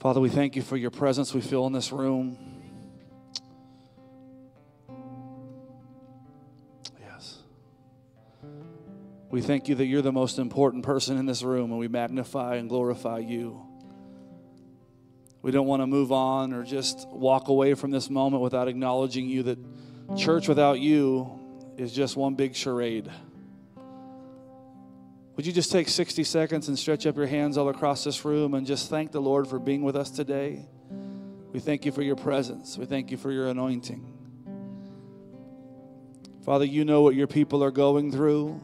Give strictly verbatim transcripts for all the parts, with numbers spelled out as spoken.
Father, we thank you for your presence we feel in this room. Yes. We thank you that you're the most important person in this room, and we magnify and glorify you. We don't want to move on or just walk away from this moment without acknowledging you, that church without you is just one big charade. Would you just take sixty seconds and stretch up your hands all across this room and just thank the Lord for being with us today? We thank you for your presence. We thank you for your anointing. Father, you know what your people are going through.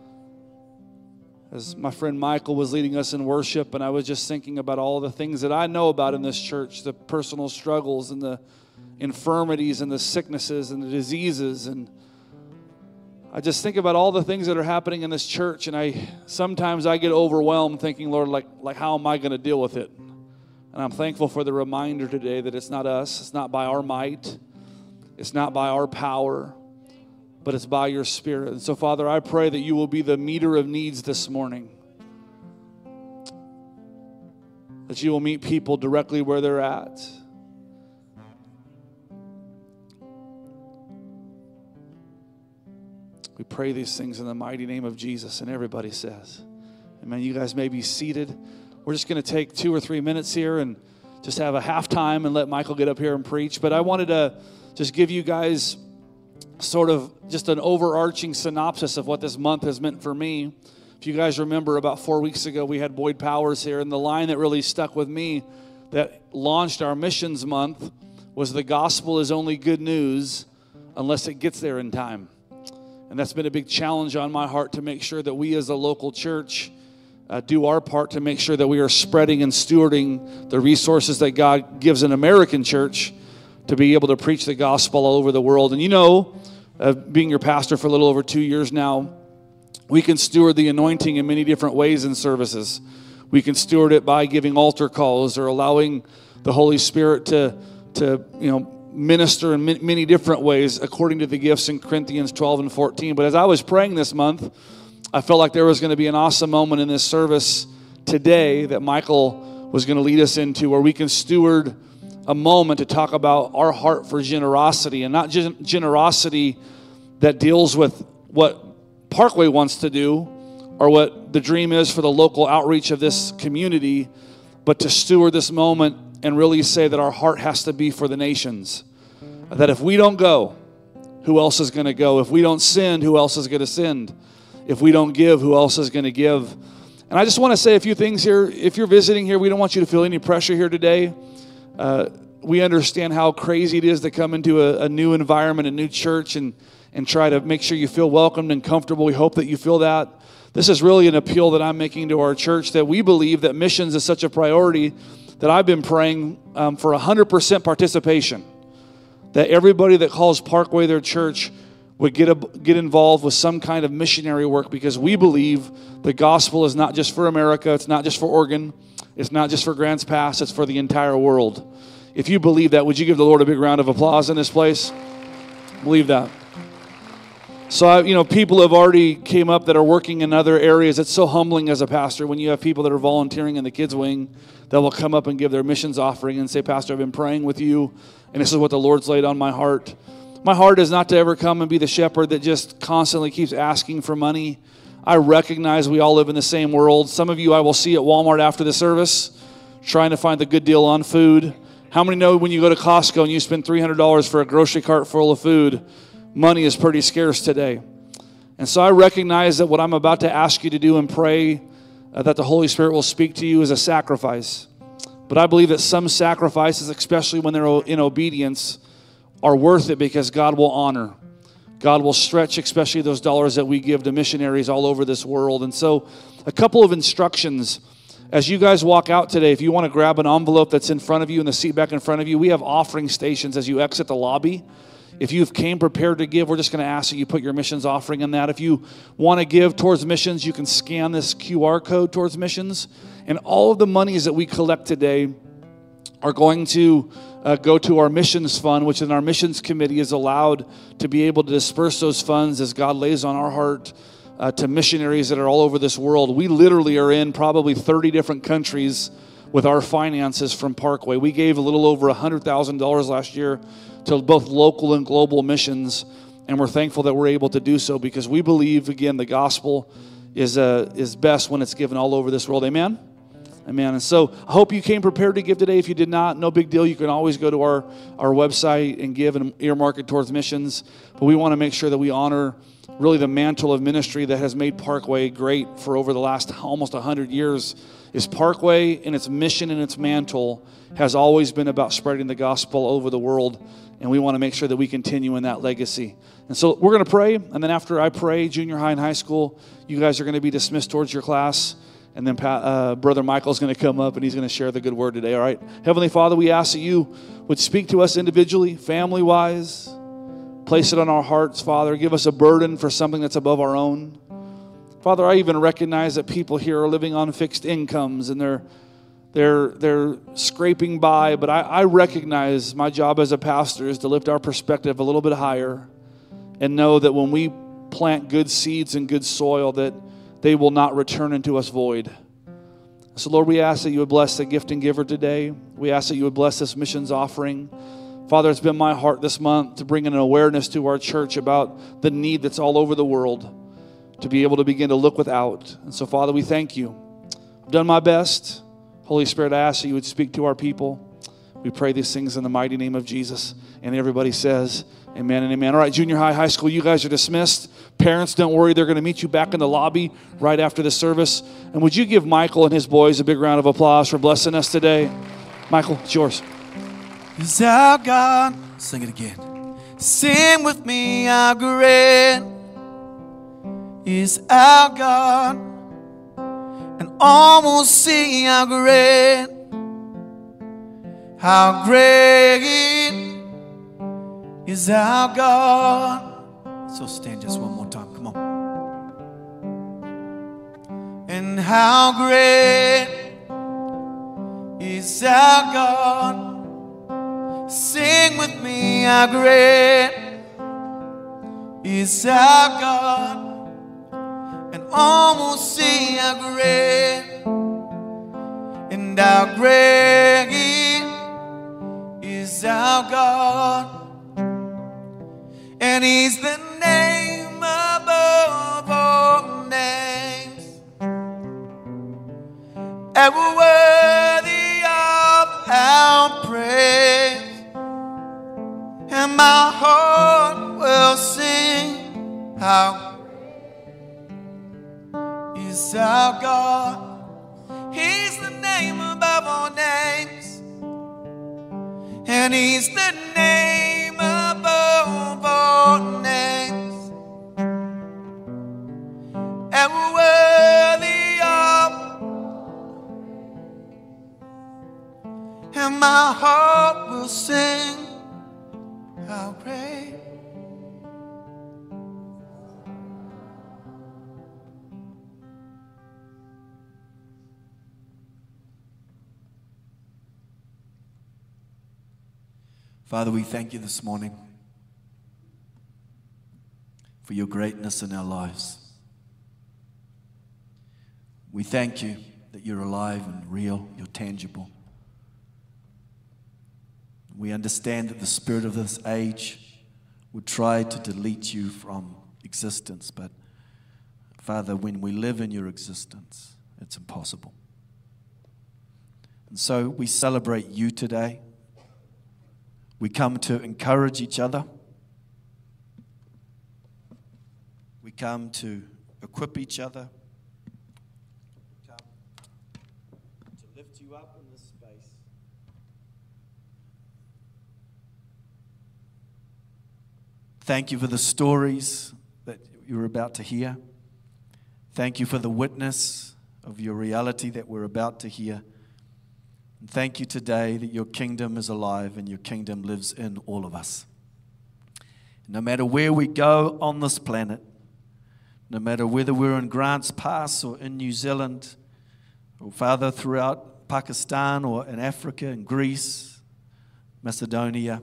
As my friend Michael was leading us in worship, and I was just thinking about all the things that I know about in this church, the personal struggles and the infirmities and the sicknesses and the diseases, and I just think about all the things that are happening in this church, and I sometimes I get overwhelmed thinking, Lord, like, like how am I going to deal with it? And I'm thankful for the reminder today that it's not us, it's not by our might, it's not by our power, but it's by your Spirit. And so, Father, I pray that you will be the meter of needs this morning, that you will meet people directly where they're at. We pray these things in the mighty name of Jesus, and everybody says, amen. You guys may be seated. We're just going to take two or three minutes here and just have a halftime and let Michael get up here and preach. But I wanted to just give you guys sort of just an overarching synopsis of what this month has meant for me. If you guys remember, about four weeks ago, we had Boyd Powers here, and the line that really stuck with me that launched our missions month was, the gospel is only good news unless it gets there in time. And that's been a big challenge on my heart, to make sure that we as a local church uh, do our part to make sure that we are spreading and stewarding the resources that God gives an American church to be able to preach the gospel all over the world. And you know, uh, being your pastor for a little over two years now, we can steward the anointing in many different ways in services. We can steward it by giving altar calls or allowing the Holy Spirit to, to you know, minister in many different ways according to the gifts in Corinthians twelve and fourteen. But as I was praying this month, I felt like there was going to be an awesome moment in this service today that Michael was going to lead us into, where we can steward a moment to talk about our heart for generosity, and not just generosity that deals with what Parkway wants to do or what the dream is for the local outreach of this community, but to steward this moment and really say that our heart has to be for the nations. That if we don't go, who else is going to go? If we don't send, who else is going to send? If we don't give, who else is going to give? And I just want to say a few things here. If you're visiting here, we don't want you to feel any pressure here today. Uh, we understand how crazy it is to come into a, a new environment, a new church, and, and try to make sure you feel welcomed and comfortable. We hope that you feel that. This is really an appeal that I'm making to our church, that we believe that missions is such a priority that I've been praying um, for one hundred percent participation. That everybody that calls Parkway their church would get a, get involved with some kind of missionary work, because we believe the gospel is not just for America, it's not just for Oregon, it's not just for Grants Pass, it's for the entire world. If you believe that, would you give the Lord a big round of applause in this place? Believe that. So, I, you know, people have already came up that are working in other areas. It's so humbling as a pastor when you have people that are volunteering in the kids' wing that will come up and give their missions offering and say, Pastor, I've been praying with you, and this is what the Lord's laid on my heart. My heart is not to ever come and be the shepherd that just constantly keeps asking for money. I recognize we all live in the same world. Some of you I will see at Walmart after the service trying to find the good deal on food. How many know when you go to Costco and you spend three hundred dollars for a grocery cart full of food, money is pretty scarce today? And so I recognize that what I'm about to ask you to do and pray uh, that the Holy Spirit will speak to you is a sacrifice. But I believe that some sacrifices, especially when they're in obedience, are worth it, because God will honor. God will stretch, especially those dollars that we give to missionaries all over this world. And so a couple of instructions. As you guys walk out today, if you want to grab an envelope that's in front of you in the seat back in front of you, we have offering stations as you exit the lobby. If you've came prepared to give, we're just going to ask that you put your missions offering in that. If you want to give towards missions, you can scan this Q R code towards missions. And all of the monies that we collect today are going to uh, go to our missions fund, which in our missions committee is allowed to be able to disperse those funds as God lays on our heart uh, to missionaries that are all over this world. We literally are in probably thirty different countries with our finances from Parkway. We gave a little over one hundred thousand dollars last year to both local and global missions, and we're thankful that we're able to do so because we believe, again, the gospel is uh, is best when it's given all over this world. Amen? Amen. And so I hope you came prepared to give today. If you did not, no big deal. You can always go to our, our website and give and earmark it towards missions. But we want to make sure that we honor really the mantle of ministry that has made Parkway great for over the last almost one hundred years. Is Parkway and its mission and its mantle has always been about spreading the gospel over the world. And we want to make sure that we continue in that legacy. And so we're going to pray. And then after I pray, junior high and high school, you guys are going to be dismissed towards your class. And then uh, Brother Michael's going to come up and he's going to share the good word today, all right? Heavenly Father, we ask that you would speak to us individually, family-wise. Place it on our hearts, Father. Give us a burden for something that's above our own. Father, I even recognize that people here are living on fixed incomes and they're they're they're scraping by, but I, I recognize my job as a pastor is to lift our perspective a little bit higher and know that when we plant good seeds in good soil that they will not return into us void. So, Lord, we ask that you would bless the gift and giver today. We ask that you would bless this missions offering. Father, it's been my heart this month to bring an awareness to our church about the need that's all over the world, to be able to begin to look without. And so, Father, we thank you. I've done my best. Holy Spirit, I ask that you would speak to our people. We pray these things in the mighty name of Jesus. And everybody says, amen and amen. All right, junior high, high school, you guys are dismissed. Parents, don't worry. They're going to meet you back in the lobby right after the service. And would you give Michael and his boys a big round of applause for blessing us today? Michael, it's yours. Is our God, sing it again. Sing with me, how great is our God. And almost see how great, how great is our God. So stand just one more time, come on. And how great is our God. Sing with me, how great is our God. And almost see how great, and how great is our God. And he's the name above all names, ever worthy of our praise. And my heart will sing, how great is our God. He's the name above all names, and he's the name above all names, and worthy of, and my heart will sing, how great. Father, we thank you this morning for your greatness in our lives. We thank you that you're alive and real, you're tangible. We understand that the spirit of this age would try to delete you from existence, but Father, when we live in your existence, it's impossible. And so we celebrate you today. We come to encourage each other. We come to equip each other. We come to lift you up in this space. Thank you for the stories that you're about to hear. Thank you for the witness of your reality that we're about to hear. And thank you today that your kingdom is alive and your kingdom lives in all of us. No matter where we go on this planet, no matter whether we're in Grants Pass or in New Zealand, or Father, throughout Pakistan or in Africa and Greece, Macedonia,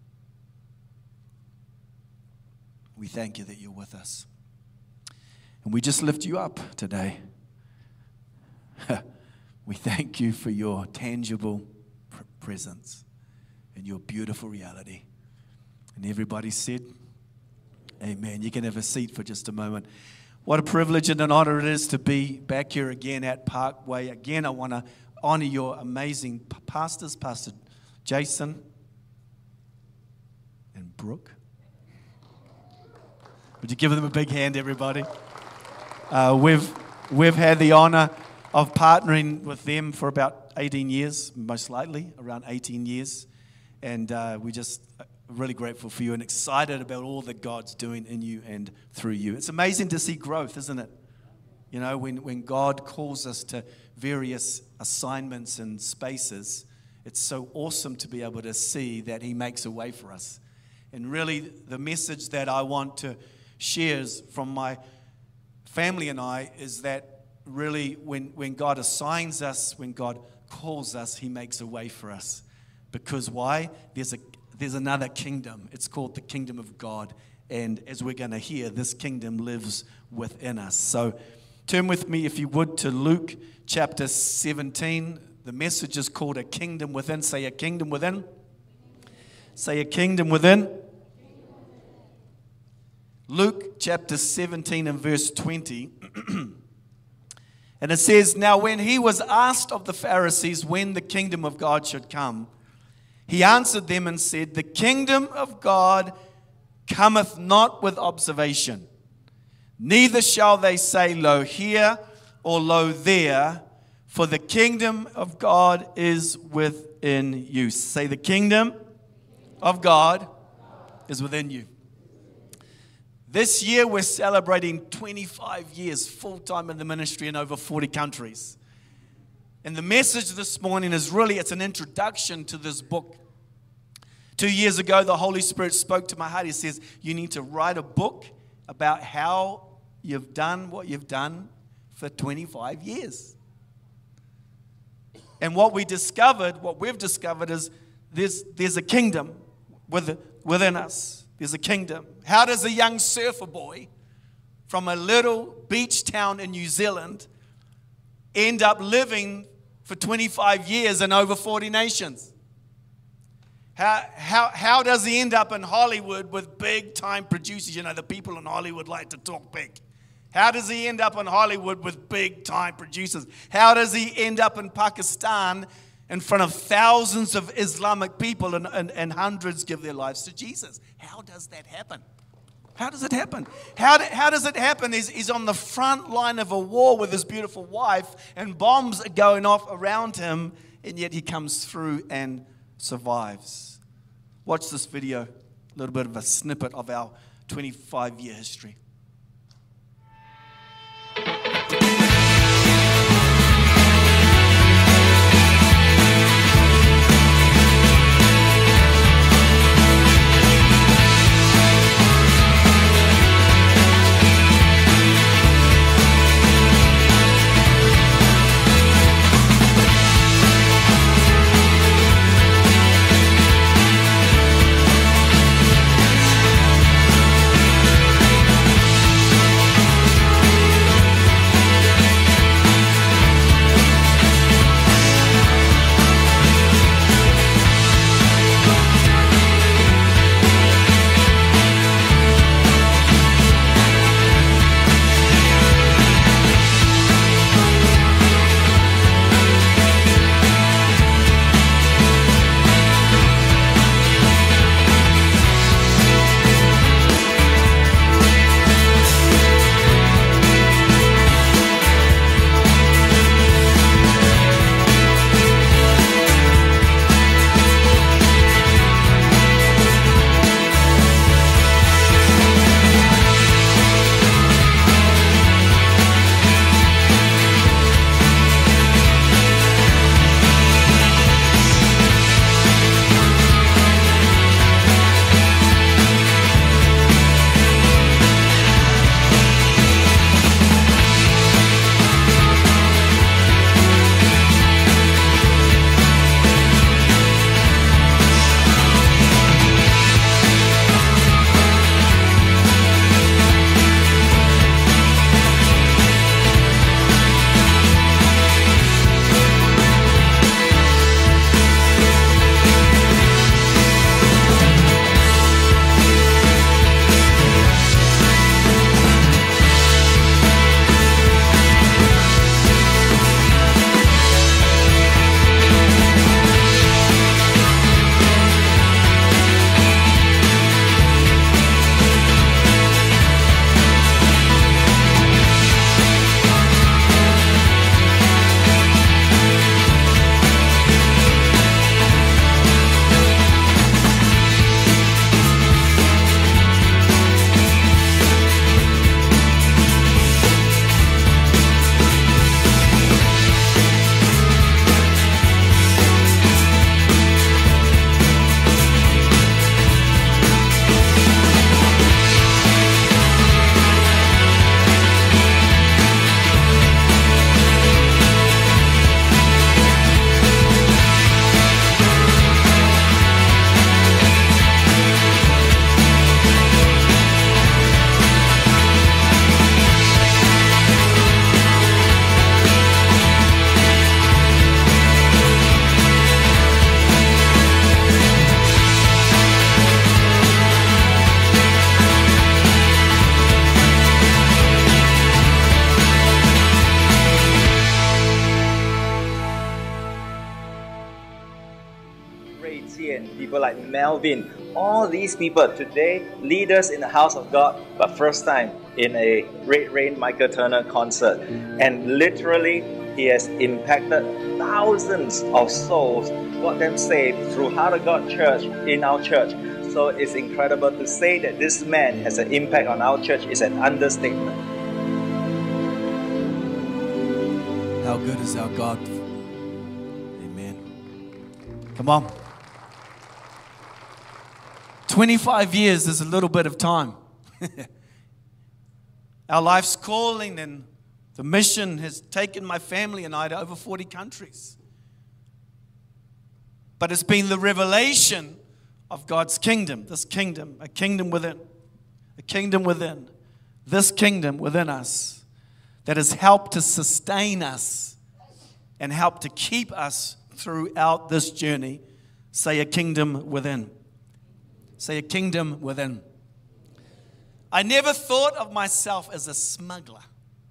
we thank you that you're with us. And we just lift you up today. We thank you for your tangible pr- presence and your beautiful reality. And everybody said, amen. You can have a seat for just a moment. What a privilege and an honor it is to be back here again at Parkway. Again, I want to honor your amazing p- pastors, Pastor Jason and Brooke. Would you give them a big hand, everybody? Uh, we've we've had the honor of partnering with them for about eighteen years, most likely, around eighteen years. And uh, we're just really grateful for you and excited about all that God's doing in you and through you. It's amazing to see growth, isn't it? You know, when, when God calls us to various assignments and spaces, it's so awesome to be able to see that He makes a way for us. And really, the message that I want to share from my family and I is that really when, when God assigns us, when God calls us, He makes a way for us. Because why? There's a there's another kingdom. It's called the kingdom of God. And as we're going to hear, this kingdom lives within us. So turn with me, if you would, to Luke chapter seventeen. The message is called A Kingdom Within. Say a kingdom within. Say a kingdom within. Luke chapter seventeen and verse twenty. And it says, now when he was asked of the Pharisees when the kingdom of God should come, he answered them and said, the kingdom of God cometh not with observation, neither shall they say, lo here or lo there, for the kingdom of God is within you. Say, the kingdom of God is within you. This year we're celebrating twenty-five years full-time in the ministry in over forty countries. And the message this morning is really, it's an introduction to this book. Two years ago, the Holy Spirit spoke to my heart. He says, you need to write a book about how you've done what you've done for twenty-five years. And what we discovered, what we've discovered is there's, there's a kingdom within us. There's a kingdom. How does a young surfer boy from a little beach town in New Zealand end up living for twenty-five years in over forty nations? How, how, how does he end up in Hollywood with big-time producers? You know, the people in Hollywood like to talk big. How does he end up in Hollywood with big-time producers? How does he end up in Pakistan in front of thousands of Islamic people and, and, and hundreds give their lives to Jesus? How does that happen? How does it happen? How, do, how does it happen? He's, he's on the front line of a war with his beautiful wife and bombs are going off around him, and yet he comes through and survives. Watch this video, a little bit of a snippet of our twenty-five year history. Ray Tien, people like Melvin, all these people today, leaders in the house of God, but first time in a Red Rain Michael Turner concert. And literally, he has impacted thousands of souls, got them saved through Heart of God Church in our church. So it's incredible to say that this man has an impact on our church is an understatement. How good is our God? Amen. Come on. twenty-five years is a little bit of time. Our life's calling and the mission has taken my family and I to over forty countries. But it's been the revelation of God's kingdom, this kingdom, a kingdom within, a kingdom within, this kingdom within us that has helped to sustain us and helped to keep us throughout this journey. Say a kingdom within. Say a kingdom within. I never thought of myself as a smuggler,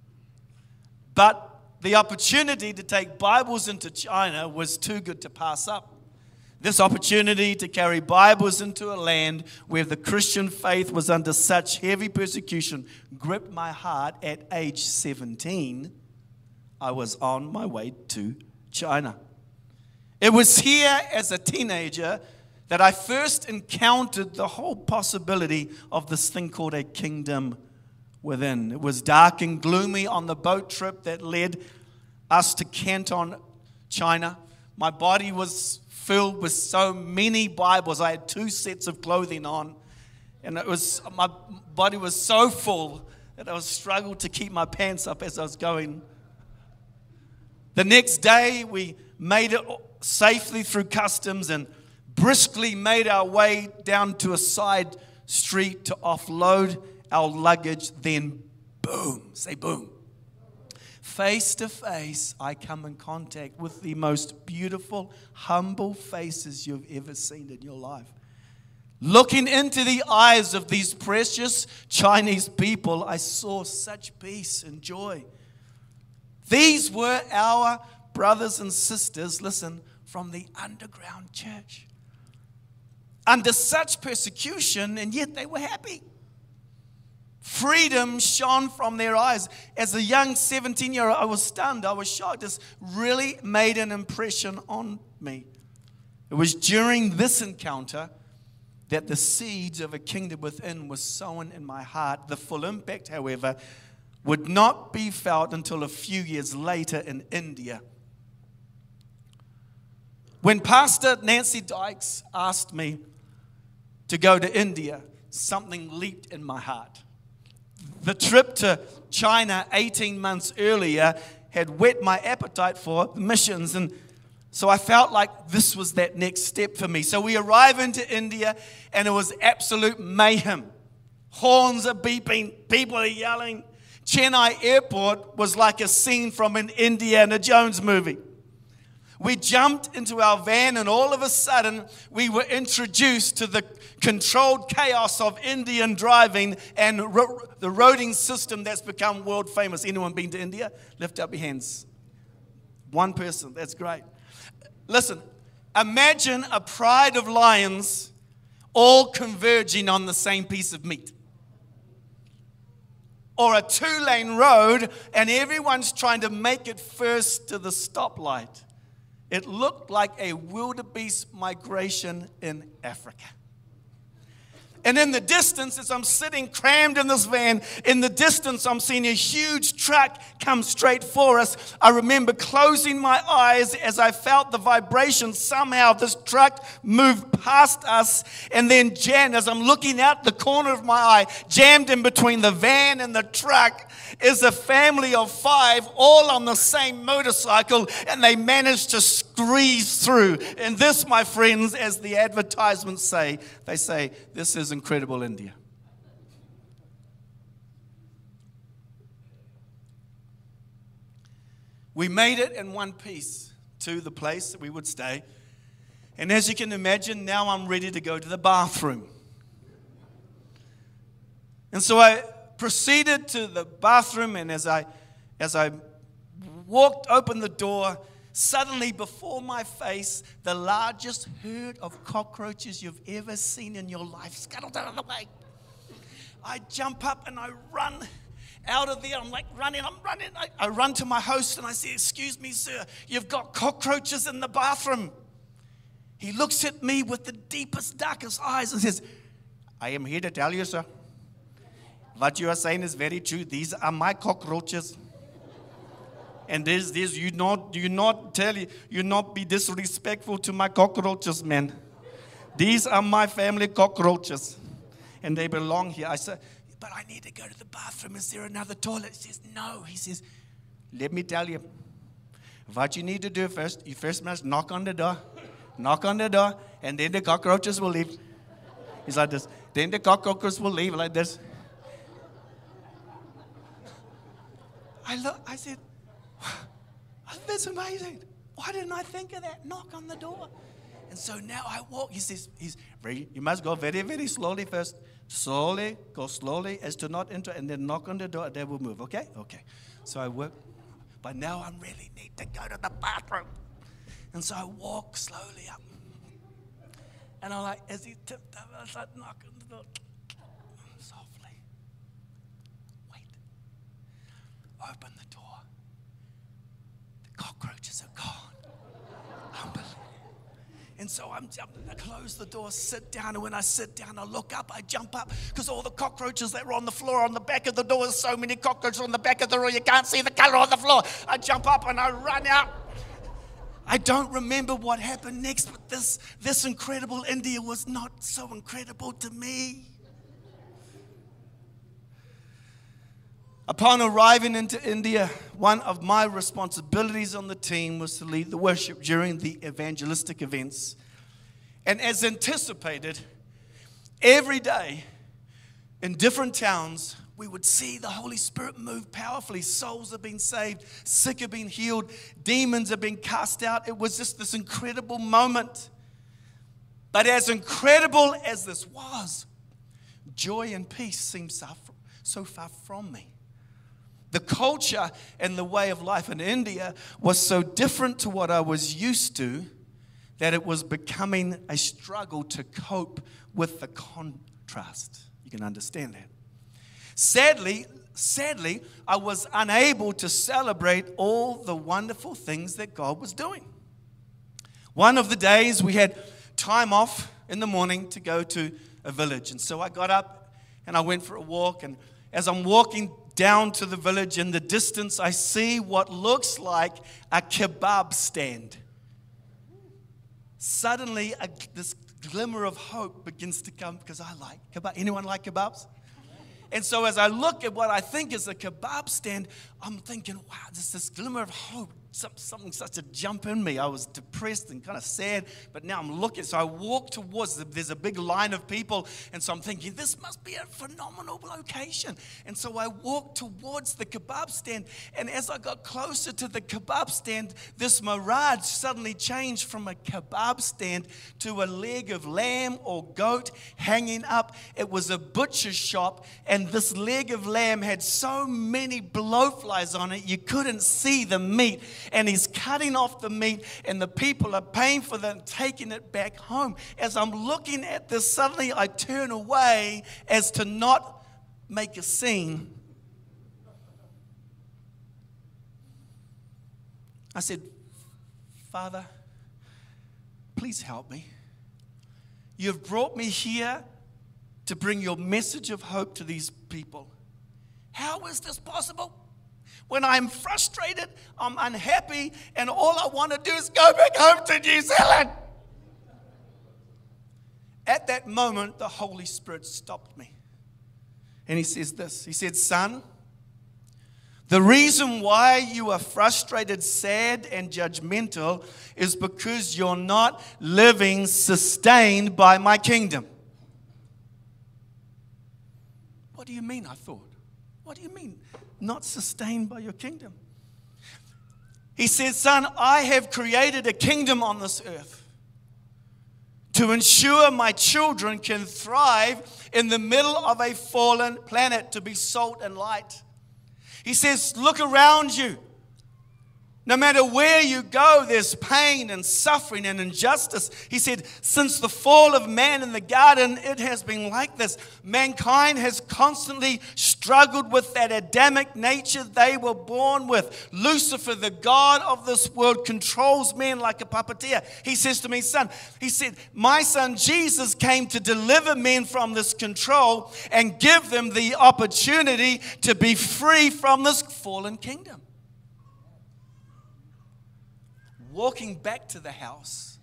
but the opportunity to take Bibles into China was too good to pass up. This opportunity to carry Bibles into a land where the Christian faith was under such heavy persecution gripped my heart at age seventeen. I was on my way to China. It was here as a teenager that I first encountered the whole possibility of this thing called a kingdom within. It was dark and gloomy on the boat trip that led us to Canton, China. My body was filled with so many Bibles. I had two sets of clothing on, and it was my body was so full that I was struggled to keep my pants up as I was going. The next day, we made it safely through customs and briskly made our way down to a side street to offload our luggage. Then, boom, say boom. Face to face, I come in contact with the most beautiful, humble faces you've ever seen in your life. Looking into the eyes of these precious Chinese people, I saw such peace and joy. These were our brothers and sisters, listen, from the underground church. Under such persecution, and yet they were happy. Freedom shone from their eyes. As a young seventeen-year-old, I was stunned. I was shocked. This really made an impression on me. It was during this encounter that the seeds of a kingdom within was sown in my heart. The full impact, however, would not be felt until a few years later in India. When Pastor Nancy Dykes asked me to go to India, something leaped in my heart. The trip to China eighteen months earlier had whet my appetite for missions, and so I felt like this was that next step for me. So we arrive into India, and it was absolute mayhem. Horns are beeping, people are yelling. Chennai Airport was like a scene from an Indiana Jones movie. We jumped into our van, and all of a sudden, we were introduced to the controlled chaos of Indian driving and ro- the roading system that's become world famous. Anyone been to India? Lift up your hands. One person, that's great. Listen, imagine a pride of lions all converging on the same piece of meat. Or a two-lane road, and everyone's trying to make it first to the stoplight. It looked like a wildebeest migration in Africa. And in the distance, as I'm sitting crammed in this van, in the distance, I'm seeing a huge truck come straight for us. I remember closing my eyes as I felt the vibration. Somehow this truck moved past us, and then jammed, as I'm looking out the corner of my eye, jammed in between the van and the truck is a family of five, all on the same motorcycle, and they managed to squeeze through. And this, my friends, as the advertisements say, they say, this is incredible India. We made it in one piece to the place that we would stay. And as you can imagine, now I'm ready to go to the bathroom. And so I proceeded to the bathroom, and as I as I walked open the door, suddenly before my face, the largest herd of cockroaches you've ever seen in your life scuttled out of the way. I jump up and I run out of there. I'm like running, I'm running. I, I run to my host and I say, excuse me, sir, you've got cockroaches in the bathroom. He looks at me with the deepest, darkest eyes and says, I am here to tell you, sir. What you are saying is very true. These are my cockroaches. And this, this, you not, you not tell you, you not be disrespectful to my cockroaches, man. These are my family cockroaches, and they belong here. I said, but I need to go to the bathroom. Is there another toilet? He says, no. He says, let me tell you, what you need to do first, you first must knock on the door, knock on the door, and then the cockroaches will leave. He's like this. Then the cockroaches will leave like this. I look, I said, that's amazing. Why didn't I think of that? Knock on the door. And so now I walk. He says, he's very, you must go very, very slowly first. Slowly, go slowly as to not enter, and then knock on the door, and they will move. Okay? Okay. So I work. But now I really need to go to the bathroom. And so I walk slowly up. And I'm like, as he tipped up, I start knocking on the door. Softly. Wait. Open the door. The cockroaches are gone. Unbelievable. And so I'm jumping, I close the door, sit down, and when I sit down, I look up, I jump up, because all the cockroaches that were on the floor on the back of the door, there's so many cockroaches on the back of the door, you can't see the color on the floor. I jump up and I run out. I don't remember what happened next, but this, this incredible India was not so incredible to me. Upon arriving into India, one of my responsibilities on the team was to lead the worship during the evangelistic events. And as anticipated, every day in different towns, we would see the Holy Spirit move powerfully. Souls have been saved, sick have been healed, demons have been cast out. It was just this incredible moment. But as incredible as this was, joy and peace seemed so far from me. The culture and the way of life in India was so different to what I was used to that it was becoming a struggle to cope with the contrast. You can understand that. Sadly, sadly, I was unable to celebrate all the wonderful things that God was doing. One of the days we had time off in the morning to go to a village. And so I got up and I went for a walk. And as I'm walking down to the village, in the distance, I see what looks like a kebab stand. Suddenly, a, this glimmer of hope begins to come because I like kebab. Anyone like kebabs? And so as I look at what I think is a kebab stand, I'm thinking, wow, there's this glimmer of hope. Something starts to jump in me. I was depressed and kind of sad, but now I'm looking. So I walk towards, there's a big line of people, and so I'm thinking, this must be a phenomenal location. And so I walked towards the kebab stand, and as I got closer to the kebab stand, this mirage suddenly changed from a kebab stand to a leg of lamb or goat hanging up. It was a butcher shop, and this leg of lamb had so many blowflies on it, you couldn't see the meat. And he's cutting off the meat, and the people are paying for them, taking it back home. As I'm looking at this, suddenly I turn away as to not make a scene. I said, Father, please help me. You've brought me here to bring your message of hope to these people. How is this possible? When I'm frustrated, I'm unhappy, and all I want to do is go back home to New Zealand. At that moment, the Holy Spirit stopped me. And he says this. He said, son, the reason why you are frustrated, sad, and judgmental is because you're not living sustained by my kingdom. What do you mean, I thought? What do you mean? Not sustained by your kingdom. He says, son, I have created a kingdom on this earth to ensure my children can thrive in the middle of a fallen planet, to be salt and light. He says, look around you. No matter where you go, there's pain and suffering and injustice. He said, since the fall of man in the garden, it has been like this. Mankind has constantly struggled with that Adamic nature they were born with. Lucifer, the god of this world, controls men like a puppeteer. He says to me, son, he said, my son Jesus came to deliver men from this control and give them the opportunity to be free from this fallen kingdom. Walking back to the house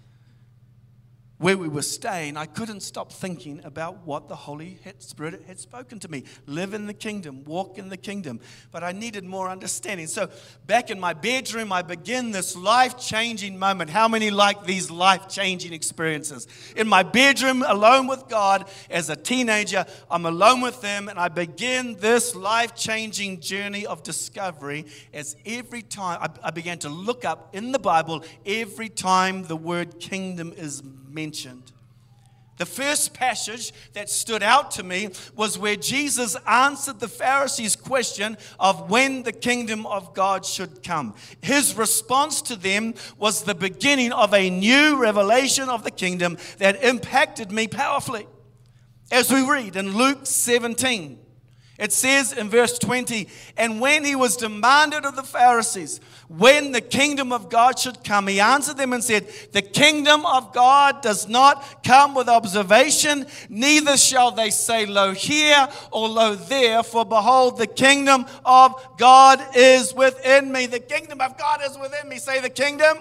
where we were staying, I couldn't stop thinking about what the Holy Spirit had spoken to me. Live in the kingdom, walk in the kingdom. But I needed more understanding. So back in my bedroom, I begin this life-changing moment. How many like these life-changing experiences? In my bedroom, alone with God, as a teenager, I'm alone with Him, and I begin this life-changing journey of discovery as every time I, I began to look up in the Bible, every time the word kingdom is mentioned. The first passage that stood out to me was where Jesus answered the Pharisees' question of when the kingdom of God should come. His response to them was the beginning of a new revelation of the kingdom that impacted me powerfully. As we read in Luke seventeen, it says in verse twenty, and when he was demanded of the Pharisees when the kingdom of God should come, he answered them and said, the kingdom of God does not come with observation, neither shall they say, lo here or lo there, for behold, the kingdom of God is within me. The kingdom of God is within me. Say, the kingdom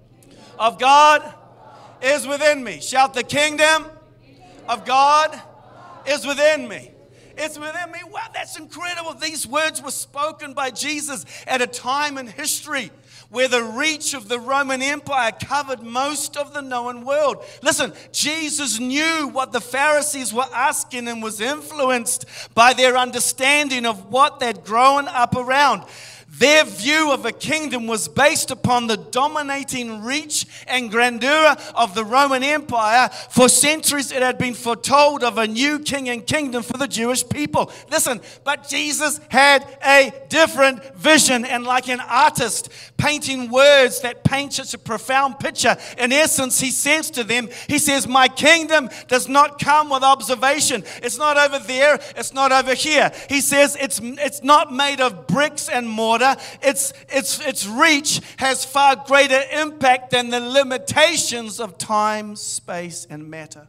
of God is within me. Shout, the kingdom of God is within me. It's within me. Wow, that's incredible. These words were spoken by Jesus at a time in history where the reach of the Roman Empire covered most of the known world. Listen, Jesus knew what the Pharisees were asking and was influenced by their understanding of what they'd grown up around. Their view of a kingdom was based upon the dominating reach and grandeur of the Roman Empire. For centuries, it had been foretold of a new king and kingdom for the Jewish people. Listen, but Jesus had a different vision, and like an artist painting words that paint such a profound picture, in essence, he says to them, he says, my kingdom does not come with observation. It's not over there. It's not over here. He says it's, it's not made of bricks and mortar. Its, its, its reach has far greater impact than the limitations of time, space, and matter.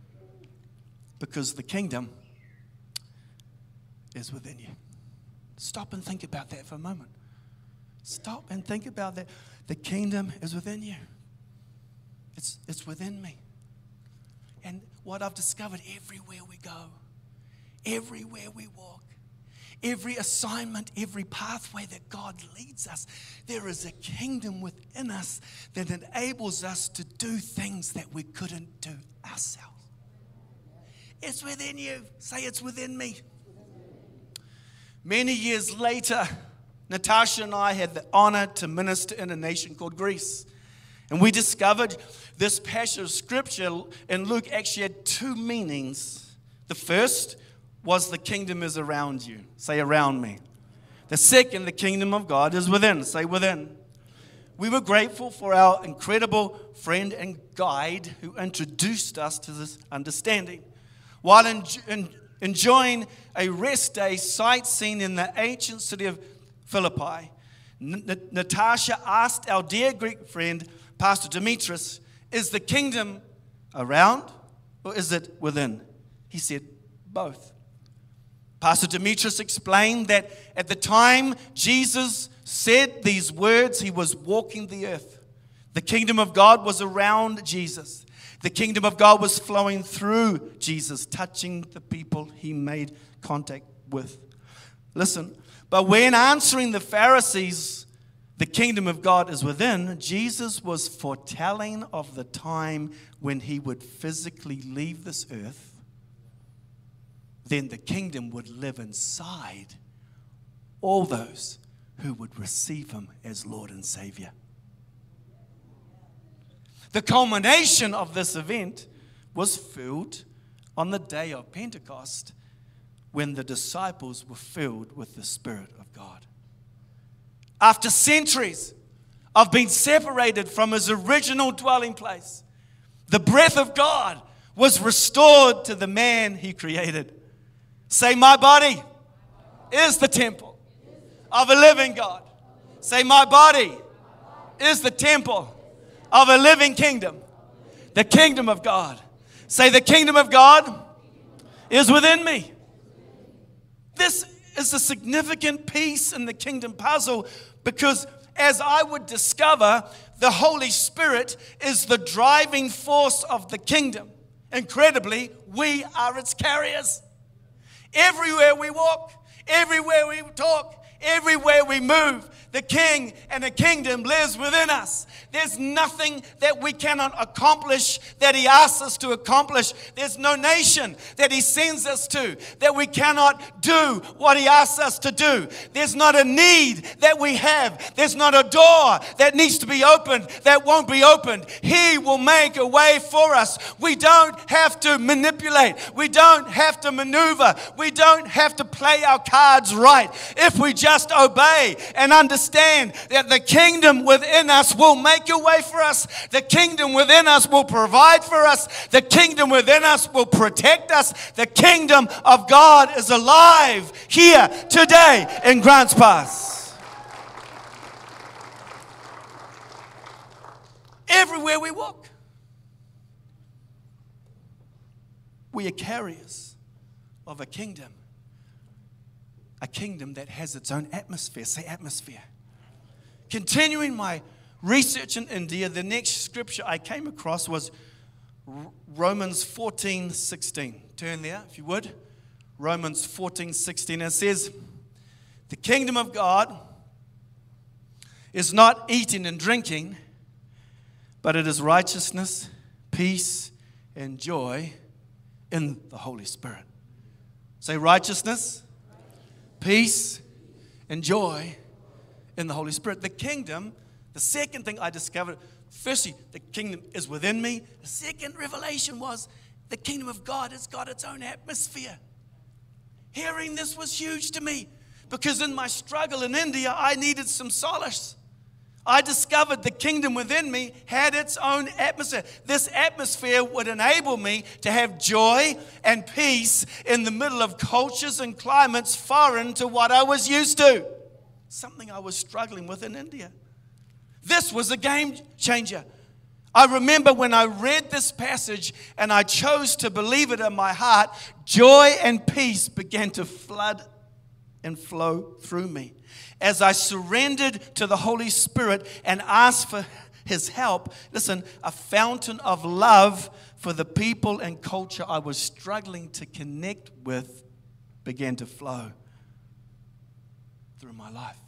Because the kingdom is within you. Stop and think about that for a moment. Stop and think about that. The kingdom is within you. It's, it's within me. And what I've discovered, everywhere we go, everywhere we walk, every assignment, every pathway that God leads us, there is a kingdom within us that enables us to do things that we couldn't do ourselves. It's within you. Say, it's within me. Many years later, Natasha and I had the honor to minister in a nation called Greece. And we discovered this passage of scripture in Luke actually had two meanings. The first was the kingdom is around you. Say, around me. The second, the kingdom of God is within. Say, within. We were grateful for our incredible friend and guide who introduced us to this understanding. While en- en- enjoying a rest day sightseeing in the ancient city of Philippi, N- N- Natasha asked our dear Greek friend, Pastor Demetrius, is the kingdom around or is it within? He said, both. Pastor Demetrius explained that at the time Jesus said these words, he was walking the earth. The kingdom of God was around Jesus. The kingdom of God was flowing through Jesus, touching the people he made contact with. Listen, but when answering the Pharisees, the kingdom of God is within, Jesus was foretelling of the time when he would physically leave this earth. Then the kingdom would live inside all those who would receive him as Lord and Savior. The culmination of this event was filled on the day of Pentecost when the disciples were filled with the Spirit of God. After centuries of being separated from his original dwelling place. The breath of God was restored to the man he created. Say, my body is the temple of a living God. Say, my body is the temple of a living kingdom. The kingdom of God. Say, the kingdom of God is within me. This is a significant piece in the kingdom puzzle, because as I would discover, the Holy Spirit is the driving force of the kingdom. Incredibly, we are its carriers. Everywhere we walk, everywhere we talk, everywhere we move, the king and the kingdom lives within us. There's nothing that we cannot accomplish that he asks us to accomplish. There's no nation that he sends us to that we cannot do what he asks us to do. There's not a need that we have. There's not a door that needs to be opened that won't be opened. He will make a way for us. We don't have to manipulate. We don't have to maneuver. We don't have to play our cards right. If we just obey and understand that the kingdom within us will make a way for us. The kingdom within us will provide for us. The kingdom within us will protect us. The kingdom of God is alive here today in Grants Pass. Everywhere we walk, we are carriers of a kingdom. A kingdom that has its own atmosphere. Say atmosphere. Continuing my research in India, the next scripture I came across was Romans fourteen sixteen. Turn there, if you would. Romans fourteen sixteen. It says, the kingdom of God is not eating and drinking, but it is righteousness, peace, and joy in the Holy Spirit. Say righteousness, peace, and joy in the Holy Spirit. The kingdom, the second thing I discovered, firstly, the kingdom is within me. The second revelation was the kingdom of God has got its own atmosphere. Hearing this was huge to me, because in my struggle in India, I needed some solace. I discovered the kingdom within me had its own atmosphere. This atmosphere would enable me to have joy and peace in the middle of cultures and climates foreign to what I was used to. Something I was struggling with in India. This was a game changer. I remember when I read this passage and I chose to believe it in my heart, joy and peace began to flood and flow through me. As I surrendered to the Holy Spirit and asked for his help, listen, a fountain of love for the people and culture I was struggling to connect with began to flow through my life.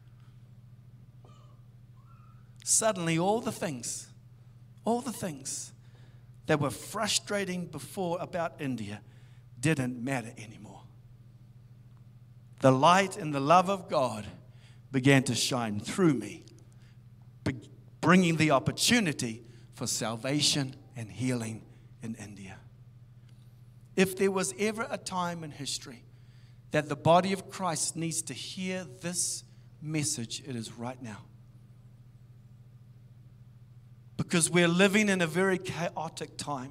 Suddenly, all the things, all the things that were frustrating before about India didn't matter anymore. The light and the love of God began to shine through me, bringing the opportunity for salvation and healing in India. If there was ever a time in history that the body of Christ needs to hear this message, it is right now. Because we're living in a very chaotic time.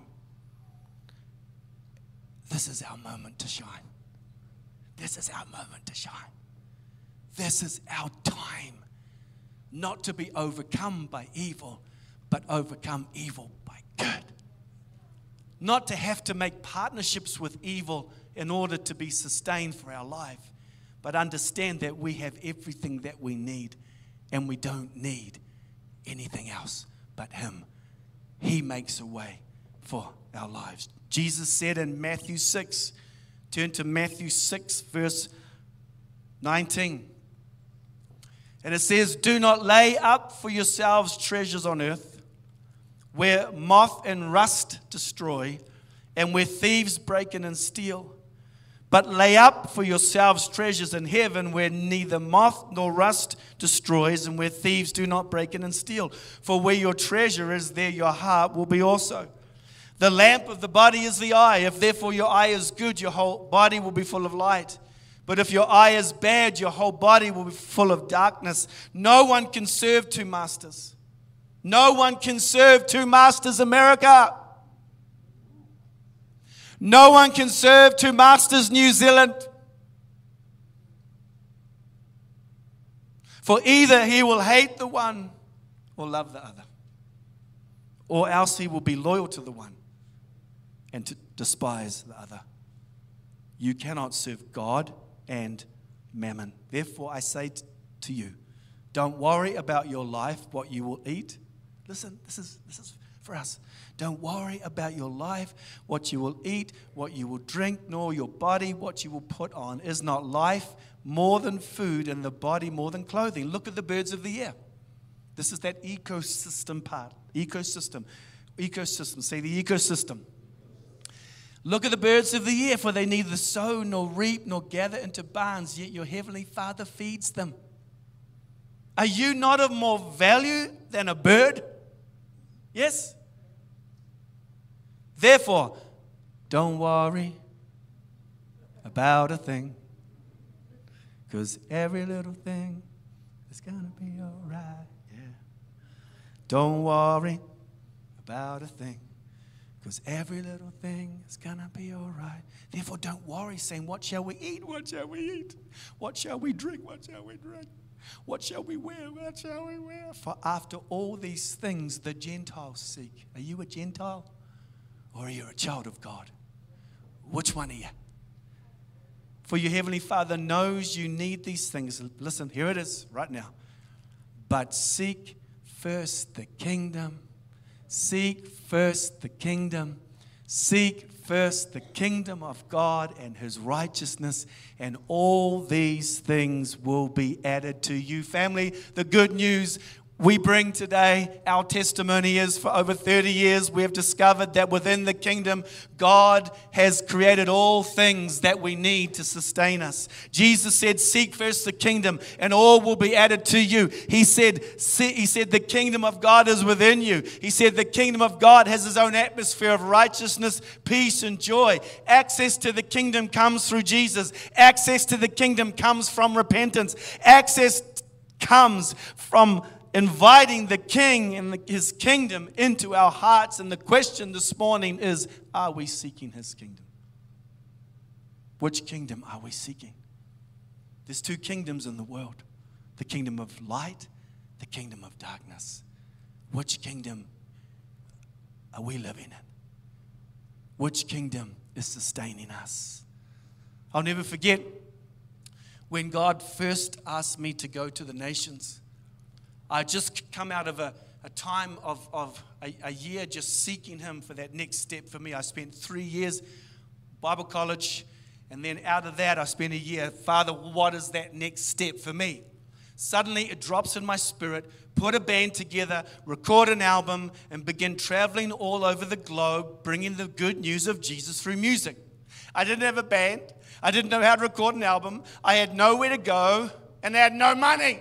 This is our moment to shine. This is our moment to shine. This is our time not to be overcome by evil, but overcome evil by good. Not to have to make partnerships with evil in order to be sustained for our life, but understand that we have everything that we need and we don't need anything else but him. He makes a way for our lives. Jesus said in Matthew six, turn to Matthew six, verse nineteen. And it says, do not lay up for yourselves treasures on earth, where moth and rust destroy, and where thieves break in and steal. But lay up for yourselves treasures in heaven, where neither moth nor rust destroys, and where thieves do not break in and steal. For where your treasure is, there your heart will be also. The lamp of the body is the eye. If therefore your eye is good, your whole body will be full of light. But if your eye is bad, your whole body will be full of darkness. No one can serve two masters. No one can serve two masters, America. No one can serve two masters, New Zealand. For either he will hate the one or love the other, or else he will be loyal to the one and to despise the other. You cannot serve God and mammon. Therefore, I say t- to you, don't worry about your life, what you will eat. Listen, this is this is for us. Don't worry about your life, what you will eat, what you will drink, nor your body, what you will put on. Is not life more than food and the body more than clothing? Look at the birds of the air. This is that ecosystem part. Ecosystem. Ecosystem. Say the ecosystem. Look at the birds of the air, for they neither sow nor reap nor gather into barns, yet your heavenly Father feeds them. Are you not of more value than a bird? Yes? Therefore, don't worry about a thing, because every little thing is going to be all right. Yeah. Don't worry about a thing, because every little thing is going to be all right. Therefore, don't worry, saying, what shall we eat? What shall we eat? What shall we drink? What shall we drink? What shall we wear? What shall we wear? For after all these things the Gentiles seek. Are you a Gentile? Or are you a child of God? Which one are you? For your heavenly Father knows you need these things. Listen, here it is right now. But seek first the kingdom. Seek first the kingdom. Seek first the kingdom of God and his righteousness, and all these things will be added to you. Family, the good news we bring today, our testimony is for over thirty years we have discovered that within the kingdom, God has created all things that we need to sustain us. Jesus said, seek first the kingdom and all will be added to you. He said, he said, the kingdom of God is within you. He said, the kingdom of God has his own atmosphere of righteousness, peace, and joy. Access to the kingdom comes through Jesus. Access to the kingdom comes from repentance. Access comes from inviting the King and his kingdom into our hearts. And the question this morning is, are we seeking his kingdom? Which kingdom are we seeking? There's two kingdoms in the world. The kingdom of light, the kingdom of darkness. Which kingdom are we living in? Which kingdom is sustaining us? I'll never forget when God first asked me to go to the nations. I just come out of a, a time of, of a, a year just seeking him for that next step for me. I spent three years Bible college, and then out of that I spent a year, Father, what is that next step for me? Suddenly it drops in my spirit, put a band together, record an album, and begin traveling all over the globe, bringing the good news of Jesus through music. I didn't have a band. I didn't know how to record an album. I had nowhere to go, and I had no money.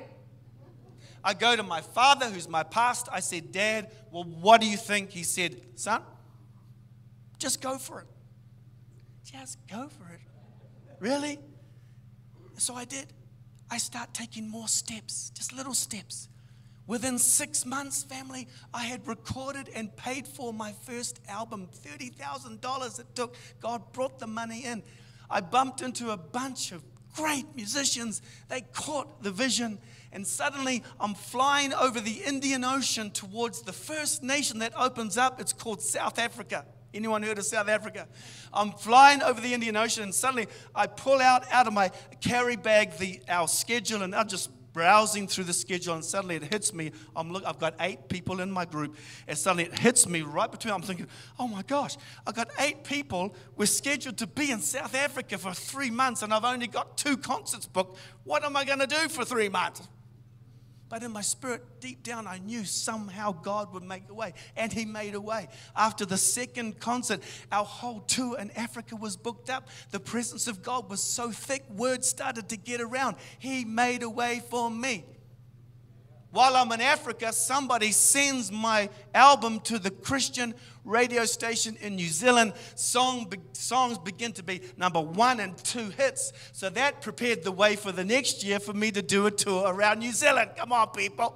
I go to my father, who's my pastor. I said, Dad, well, what do you think? He said, son, just go for it. Just go for it. Really? So I did. I start taking more steps, just little steps. Within six months, family, I had recorded and paid for my first album, thirty thousand dollars it took. God brought the money in. I bumped into a bunch of great musicians. They caught the vision. And suddenly, I'm flying over the Indian Ocean towards the first nation that opens up. It's called South Africa. Anyone heard of South Africa? I'm flying over the Indian Ocean, and suddenly I pull out out of my carry bag the our schedule, and I'm just browsing through the schedule, and suddenly it hits me. I'm look. I've got eight people in my group, and suddenly it hits me right between. I'm thinking, oh my gosh, I've got eight people. We're scheduled to be in South Africa for three months, and I've only got two concerts booked. What am I going to do for three months? But in my spirit, deep down, I knew somehow God would make a way. And he made a way. After the second concert, our whole tour in Africa was booked up. The presence of God was so thick, word started to get around. He made a way for me. while I'm in Africa, somebody sends my album to the Christian radio station in New Zealand. Song, be, songs begin to be number one and two hits. So that prepared the way for the next year for me to do a tour around New Zealand. Come on, people.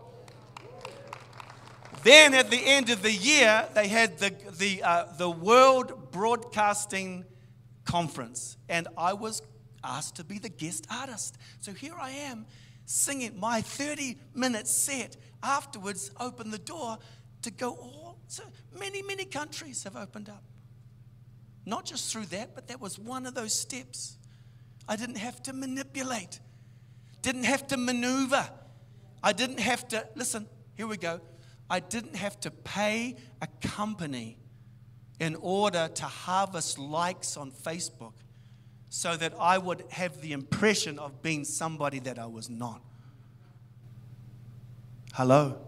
Then at the end of the year, they had the, the, uh, the World Broadcasting Conference. And I was asked to be the guest artist. So here I am, singing my thirty-minute set. Afterwards, open the door to go all. So many, many countries have opened up. Not just through that, but that was one of those steps. I didn't have to manipulate. Didn't have to maneuver. I didn't have to, listen, here we go. I didn't have to pay a company in order to harvest likes on Facebook, so that I would have the impression of being somebody that I was not. Hello?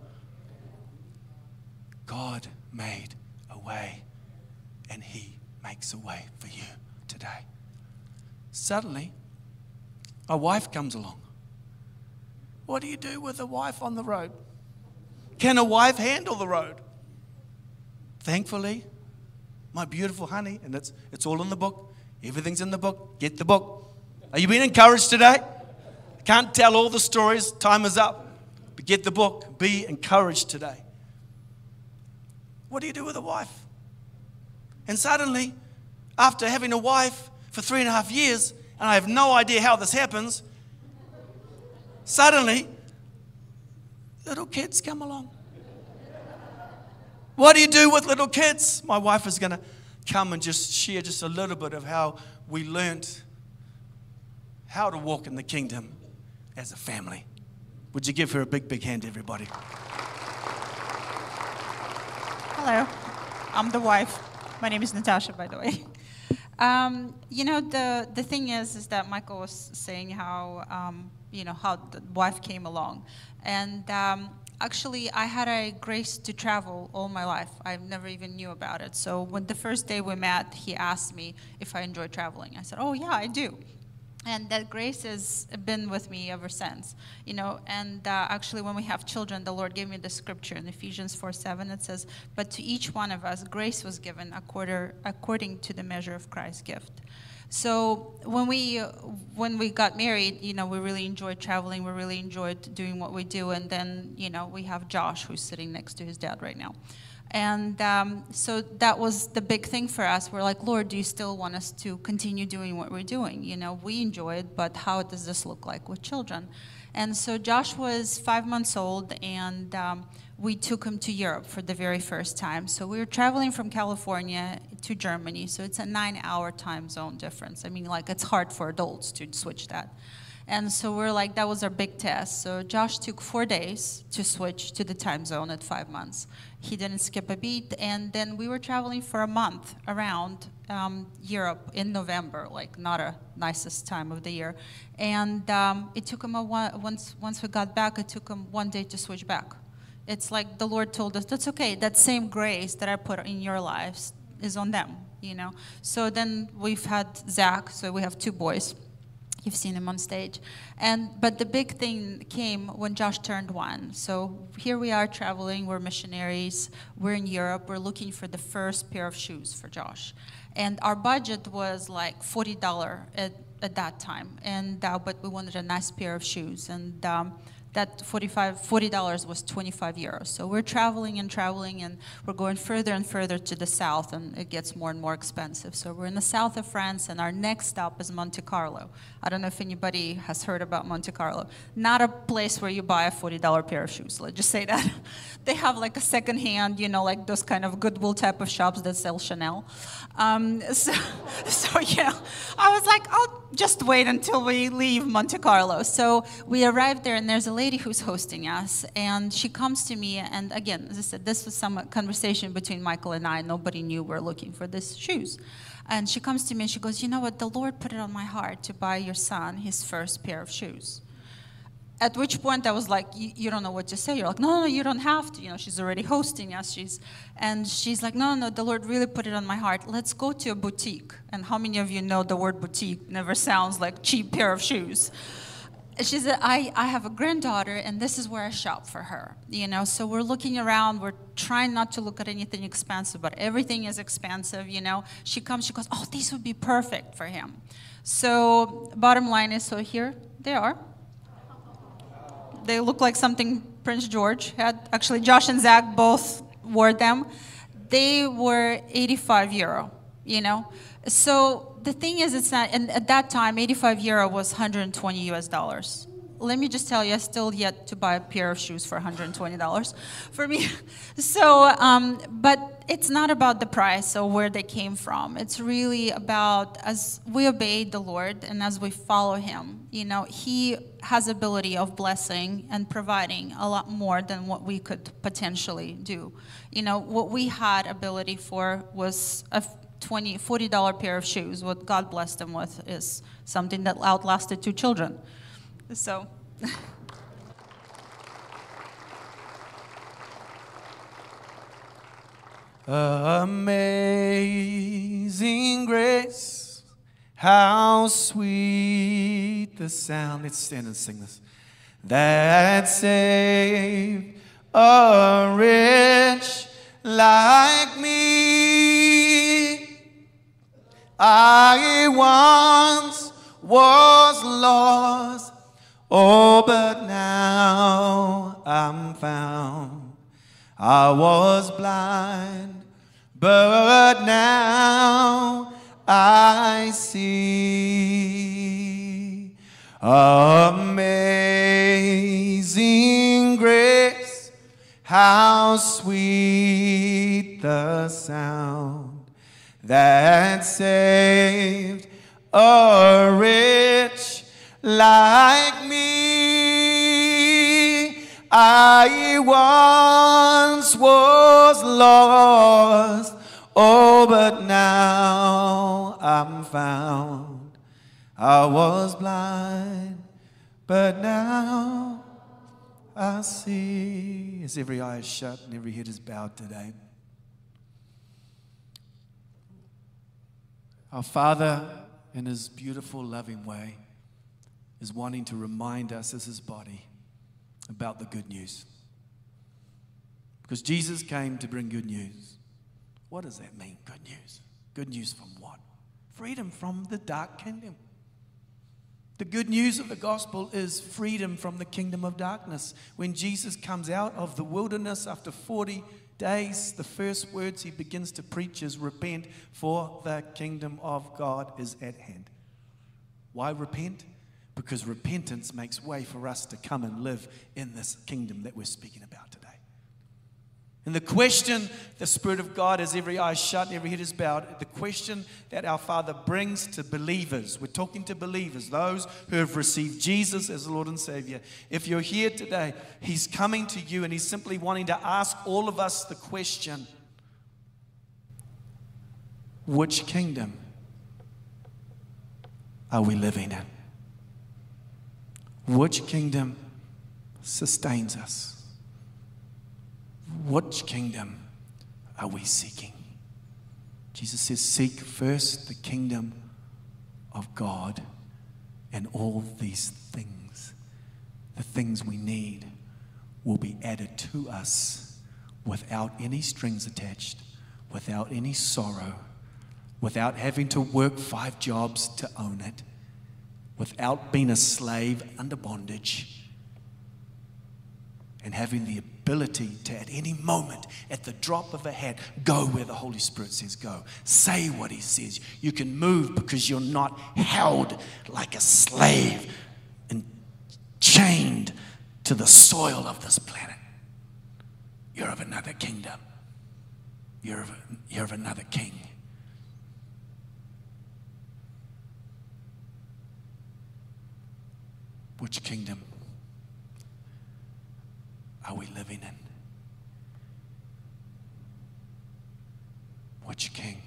God made a way, and He makes a way for you today. Suddenly, a wife comes along. What do you do with a wife on the road? Can a wife handle the road? Thankfully, my beautiful honey, and it's, it's all in the book. Everything's in the book. Get the book. Are you being encouraged today? Can't tell all the stories. Time is up. But get the book. Be encouraged today. What do you do with a wife? And suddenly, after having a wife for three and a half years, and I have no idea how this happens, suddenly, little kids come along. What do you do with little kids? My wife is going to come and just share just a little bit of how we learned how to walk in the kingdom as a family. Would you give her a big, big hand, everybody? Hello, I'm the wife. My name is Natasha, by the way. Um, you know, the, the thing is, is that Michael was saying how, um, you know, how the wife came along. And um, actually, I had a grace to travel all my life. I never even knew about it. So when the first day we met, he asked me if I enjoy traveling. I said, oh, yeah, I do. And that grace has been with me ever since, you know. And uh, actually, when we have children, the Lord gave me the scripture in Ephesians four seven. It says, but to each one of us, grace was given according, according to the measure of Christ's gift. So when we uh, when we got married, you know, we really enjoyed traveling. We really enjoyed doing what we do. And then, you know, we have Josh, who's sitting next to his dad right now. And um, so that was the big thing for us. We're like, Lord, do you still want us to continue doing what we're doing? You know, we enjoy it, but how does this look like with children? And so Josh was five months old, and um, we took him to Europe for the very first time. So we were traveling from California to Germany, so it's a nine-hour time zone difference. I mean, like, it's hard for adults to switch that. And so we're like, that was our big test. So Josh took four days to switch to the time zone at five months. He didn't skip a beat. And then we were traveling for a month around um, Europe in November, like not a nicest time of the year. And um, it took him a one, once, once we got back, it took him one day to switch back. It's like the Lord told us, that's okay. That same grace that I put in your lives is on them, you know. So then we've had Zach, so we have two boys. You've seen him on stage. And but the big thing came when Josh turned one. So here we are traveling, we're missionaries, we're in Europe, we're looking for the first pair of shoes for Josh. And our budget was like forty dollars at, at that time, and uh, but we wanted a nice pair of shoes. And um, that forty-five, forty dollars was twenty-five euros. So we're traveling and traveling, and we're going further and further to the south, and it gets more and more expensive. So we're in the south of France, and our next stop is Monte Carlo. I don't know if anybody has heard about Monte Carlo. Not a place where you buy a forty dollar pair of shoes, let's just say that. They have like a secondhand, you know, like those kind of Goodwill type of shops that sell Chanel. Um, so, so, yeah, I was like, I'll just wait until we leave Monte Carlo. So we arrived there, and there's a lady who's hosting us, and she comes to me, and again, as I said, this was some conversation between Michael and I. Nobody knew we're looking for these shoes. And she comes to me and she goes, you know what, the Lord put it on my heart to buy your son his first pair of shoes. At which point I was like, you don't know what to say. You're like, no, no, no, you don't have to. You know, she's already hosting us. She's, and she's like, no, no, the Lord really put it on my heart. Let's go to a boutique. And how many of you know the word boutique never sounds like cheap pair of shoes? she said, I, I have a granddaughter, and this is where I shop for her. You know, so we're looking around. We're trying not to look at anything expensive, but everything is expensive, you know. She comes, she goes, oh, these would be perfect for him. So bottom line is, so here they are. They look like something Prince George had. Actually, Josh and Zach both wore them. They were eighty-five euro, you know. So the thing is, it's not, and at that time, eighty-five euro was one hundred twenty U S dollars. Let me just tell you, I still yet to buy a pair of shoes for one hundred twenty dollars for me. So, um, but it's not about the price or where they came from. It's really about, as we obey the Lord and as we follow him, you know, he has ability of blessing and providing a lot more than what we could potentially do. You know, what we had ability for was a twenty, forty dollar pair of shoes. What God blessed them with is something that outlasted two children. So. Amazing grace, how sweet the sound. Let's stand and sing this. That saved a wretch like me. I once was lost, oh, but now I'm found. I was blind, but now I see. Amazing grace, how sweet the sound that saved a wretch like me. I once was lost, oh, but now I'm found. I was blind, but now I see. As every eye is shut and every head is bowed today. Our Father, in his beautiful, loving way, is wanting to remind us as his body about the good news. Because Jesus came to bring good news. What does that mean, good news? Good news from what? Freedom from the dark kingdom. The good news of the gospel is freedom from the kingdom of darkness. When Jesus comes out of the wilderness after forty days, the first words he begins to preach is repent, for the kingdom of God is at hand. Why repent? Because repentance makes way for us to come and live in this kingdom that we're speaking about today. And the question, the Spirit of God, as every eye is shut and every head is bowed, the question that our Father brings to believers, we're talking to believers, those who have received Jesus as Lord and Savior. If you're here today, he's coming to you and he's simply wanting to ask all of us the question, which kingdom are we living in? Which kingdom sustains us? Which kingdom are we seeking? Jesus says, seek first the kingdom of God, and all these things, the things we need, will be added to us without any strings attached, without any sorrow, without having to work five jobs to own it, without being a slave under bondage, and having the ability to at any moment, at the drop of a hat, go where the Holy Spirit says go. Say what he says. You can move because you're not held like a slave and chained to the soil of this planet. You're of another kingdom. You're of, you're of another king. Which kingdom are we living in? Which king?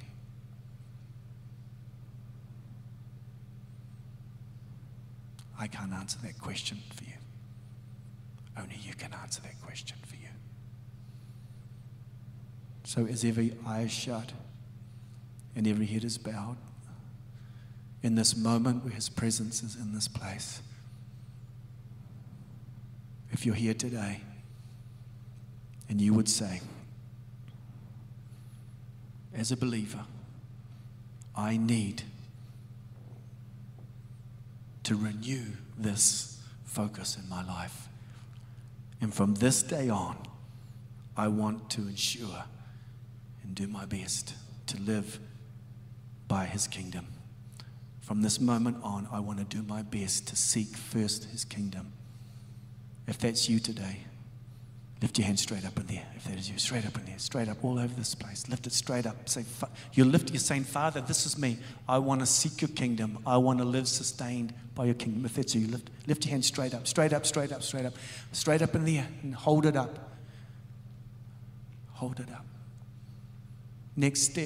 I can't answer that question for you. Only you can answer that question for you. So as every eye is shut and every head is bowed, in this moment where his presence is in this place, if you're here today and you would say, as a believer, I need to renew this focus in my life. And from this day on, I want to ensure and do my best to live by His kingdom. From this moment on, I want to do my best to seek first His kingdom. If that's you today, lift your hand straight up in there. If that is you, straight up in there, straight up all over this place. Lift it straight up. Say, you lift. You're saying, Father, this is me. I want to seek your kingdom. I want to live sustained by your kingdom. If that's you, lift, lift your hand straight up, straight up, straight up, straight up, straight up in there, and hold it up. Hold it up. Next step,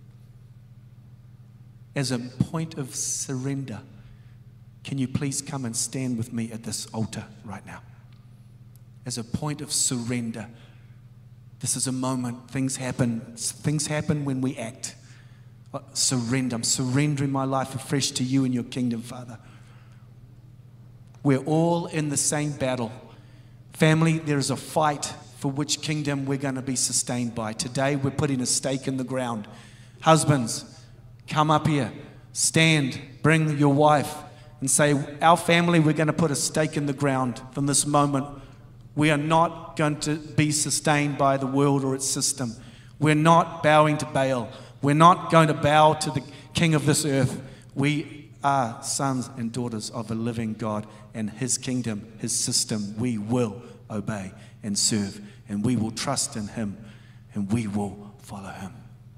as a point of surrender, can you please come and stand with me at this altar right now? As a point of surrender. This is a moment. Things happen. Things happen when we act. Surrender. I'm surrendering my life afresh to you and your kingdom, Father. We're all in the same battle. Family, there is a fight for which kingdom we're going to be sustained by. Today, we're putting a stake in the ground. Husbands, come up here. Stand. Bring your wife and say, our family, we're going to put a stake in the ground from this moment. We are not going to be sustained by the world or its system. We're not bowing to Baal. We're not going to bow to the king of this earth. We are sons and daughters of a living God, and His kingdom, His system, we will obey and serve, and we will trust in Him, and we will follow Him.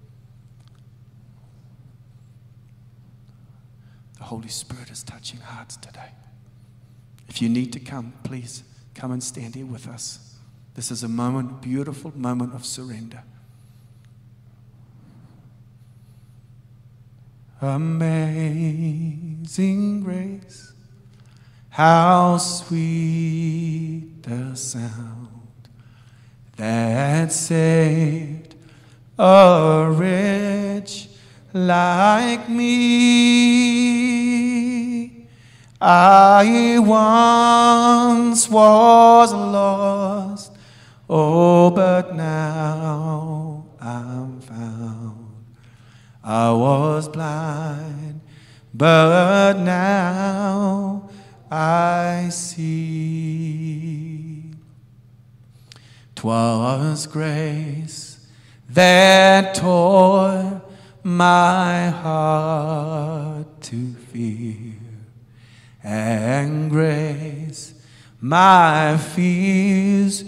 The Holy Spirit is touching hearts today. If you need to come, please come and stand here with us. This is a moment, beautiful moment of surrender. Amazing grace, how sweet the sound that saved a wretch like me. I once was lost, oh, but now I'm found. I was blind, but now I see. 'Twas grace that taught my heart to fear, and grace my fears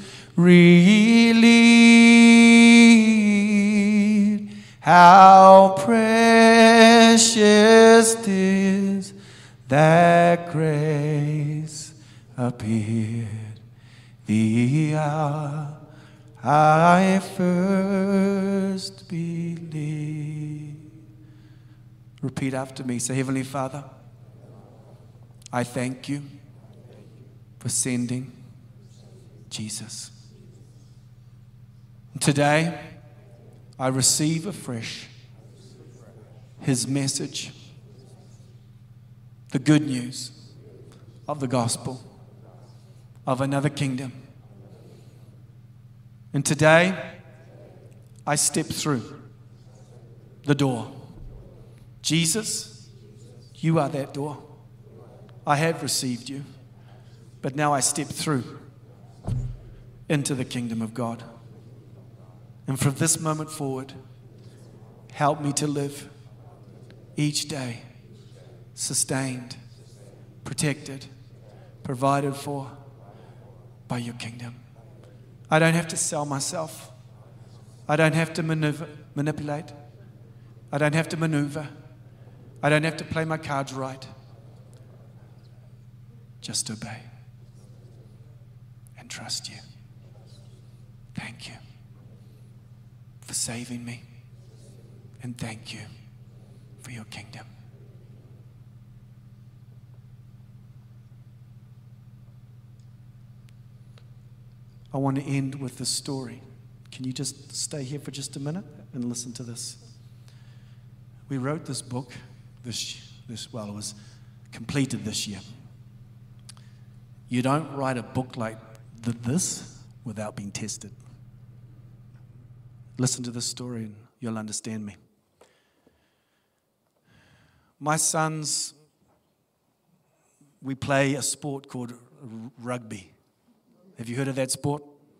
relieved. How precious 'tis that grace appeared the hour I first believed. Repeat after me. Say, Heavenly Father, I thank you for sending Jesus. Today, I receive afresh His message, the good news of the gospel of another kingdom. And today, I step through the door. Jesus, you are that door. I have received you, but now I step through into the kingdom of God. And from this moment forward, help me to live each day sustained, protected, provided for by your kingdom. I don't have to sell myself. I don't have to maneuver, manipulate. I don't have to maneuver. I don't have to play my cards right. Just obey and trust you. Thank you for saving me, and thank you for your kingdom. I want to end with this story. Can you just stay here for just a minute and listen to this? We wrote this book this, this well, it was completed this year. You don't write a book like th- this without being tested. Listen to this story and you'll understand me. My sons, we play a sport called r- rugby. Have you heard of that sport?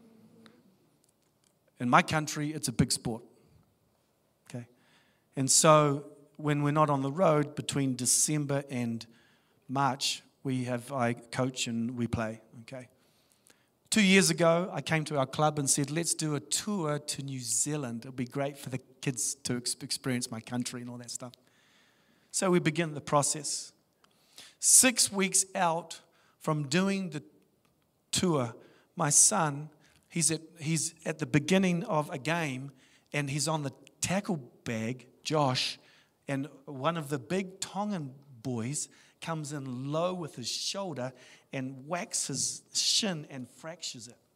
In my country, it's a big sport. Okay? And so when we're not on the road, between December and March, we have, I coach and we play. Okay? Two years ago, I came to our club and said, let's do a tour to New Zealand. It'll be great for the kids to ex- experience my country and all that stuff. So we begin the process. Six weeks out from doing the tour, my son, he's at, he's at the beginning of a game and he's on the tackle bag, Josh, and one of the big Tongan boys comes in low with his shoulder and whacks his shin and fractures it.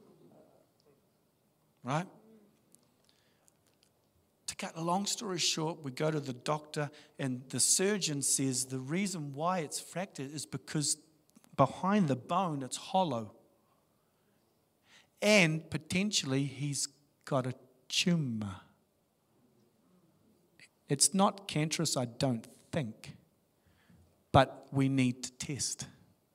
Right? To cut a long story short, we go to the doctor and the surgeon says the reason why it's fractured is because behind the bone it's hollow. And potentially he's got a tumor. It's not cancerous, I don't think. But we need to test.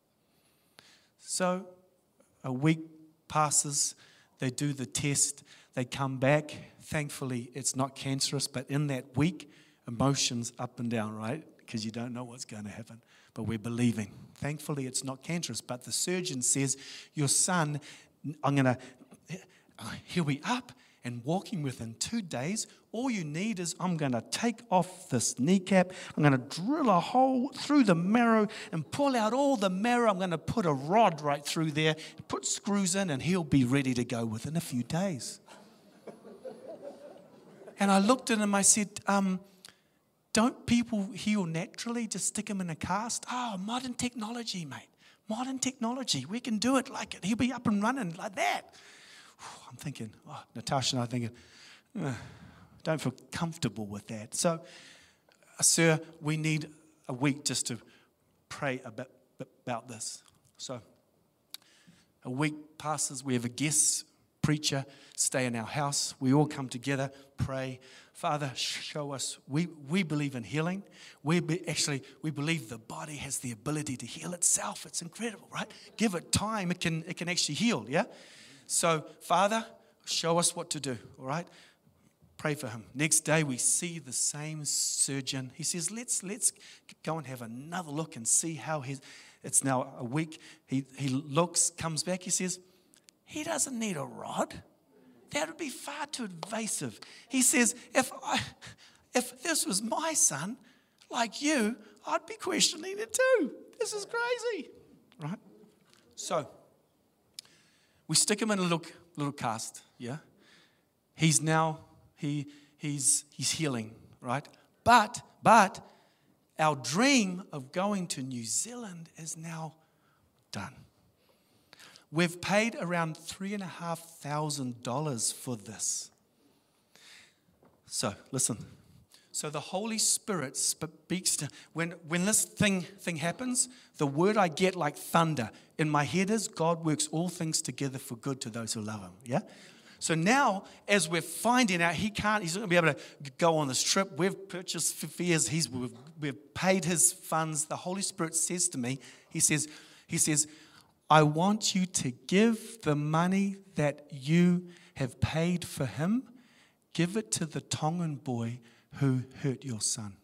So a week passes, they do the test, they come back. Thankfully, it's not cancerous, but in that week, emotions up and down, right? Because you don't know what's going to happen. But we're believing. Thankfully, it's not cancerous, but the surgeon says, your son, I'm going to, he'll be up and walking within two days. All you need is I'm going to take off this kneecap. I'm going to drill a hole through the marrow and pull out all the marrow. I'm going to put a rod right through there, put screws in, and he'll be ready to go within a few days. And I looked at him, I said, um, don't people heal naturally? Just stick him in a cast? Oh, modern technology, mate. Modern technology. We can do it like it. He'll be up and running like that. I'm thinking, oh, Natasha and I are thinking, uh, don't feel comfortable with that. So, uh, sir, we need a week just to pray about, about this. So, a week passes, we have a guest preacher stay in our house. We all come together, pray. Father, show us. We, we believe in healing. We be, actually, we believe the body has the ability to heal itself. It's incredible, right? Give it time, it can, it can actually heal, yeah? So, Father, show us what to do, all right? Pray for him. Next day, we see the same surgeon. He says, let's let's go and have another look and see how his, it's now a week. He, he looks, comes back, he says, he doesn't need a rod. That would be far too invasive. He says, if I, if this was my son, like you, I'd be questioning it too. This is crazy, right? So, we stick him in a little, little cast, yeah? He's now, he he's he's healing, right? But, but, our dream of going to New Zealand is now done. We've paid around three and a half thousand dollars for this. So, listen. So the Holy Spirit speaks to, when, when this thing, thing happens, the word I get like thunder in my head is, God works all things together for good to those who love him, yeah? So now, as we're finding out, he can't, he's not going to be able to go on this trip. We've purchased fares, he's, we've, we've paid his funds. The Holy Spirit says to me, he says, he says, I want you to give the money that you have paid for him, give it to the Tongan boy who hurt your son.